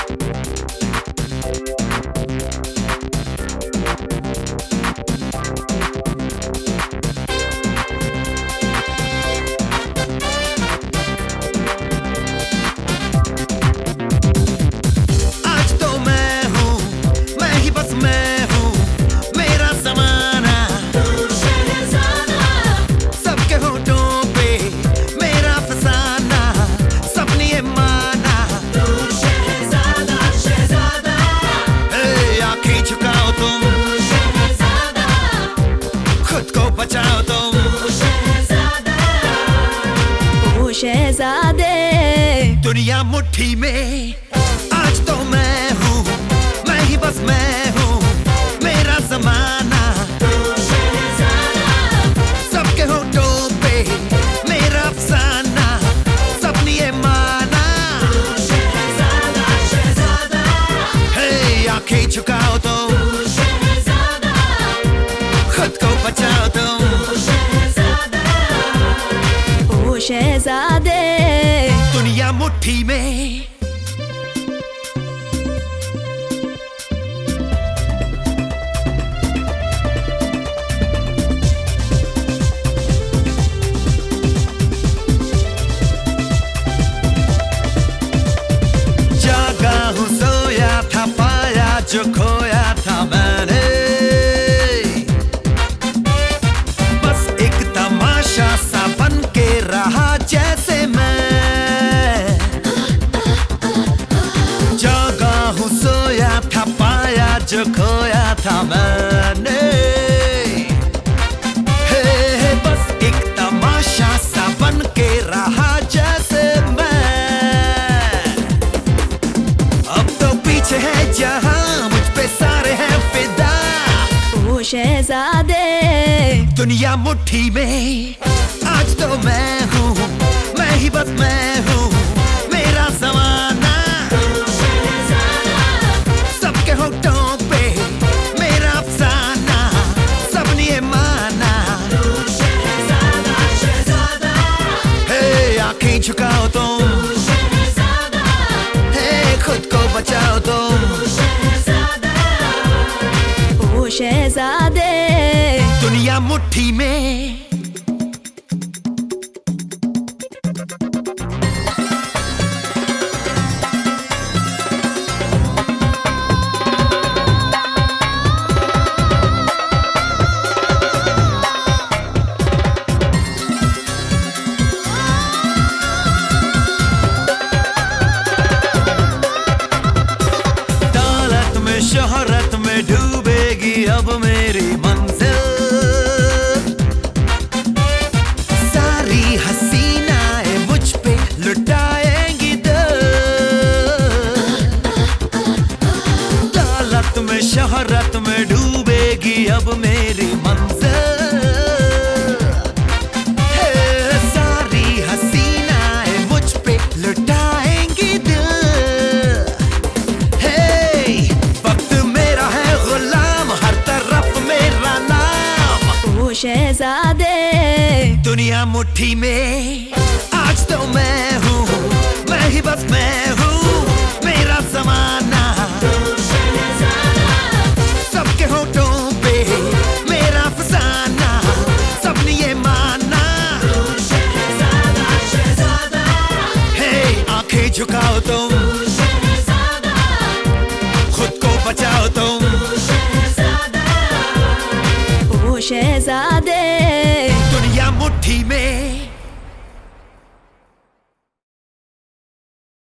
शहजादे दुनिया मुट्ठी में आज तो मैं हूँ, मैं ही बस मैं हूँ, मेरा ज़माना सबके होठों पे मेरा अफसाना, सबने ये माना हे आंखें झुकाओ तो खुद को बचाओ तुम शहजादे दुनिया मुट्ठी में। जागा हूँ सोया था पाया जो खोया था मैंने, बस एक तमाशा सा बन के रहा जैसे मैं। जागा हूँ सोया था पाया जो खोया था मैंने, हे बस एक तमाशा सा बन के रहा जैसे मैं। अब तो पीछे है जहां मुझ पे सारे हैं फिदा, ओ शहजादे दुनिया मुट्ठी में आज तो मैं हूँ, मैं ही बस मैं हूँ, मेरा ज़माना सबके होठों पे मेरा अफसाना, सबने ये माना हे आंखें झुकाओ तुम, हे खुद को बचाओ तुम ओ शहजादे दुनिया मुट्ठी में। शोहरत में डूबेगी अब मेरी मंजिल, सारी हसीनाएं मुझ पे लुटाएंगी दिल। दौलत में शोहरत में डूबेगी अब मेरी मंजिल, सारी हसीनाएं मुझ पे लुटाएंगी दिल। शहजादे दुनिया मुट्ठी में आज तो मैं हूँ, मैं ही बस मैं हूँ, मेरा ज़माना सबके होठों पे मेरा अफसाना, सबने ये माना हे आंखें झुकाओ तुम, खुद को बचाओ तुम शहजादे दुनिया मुट्ठी में।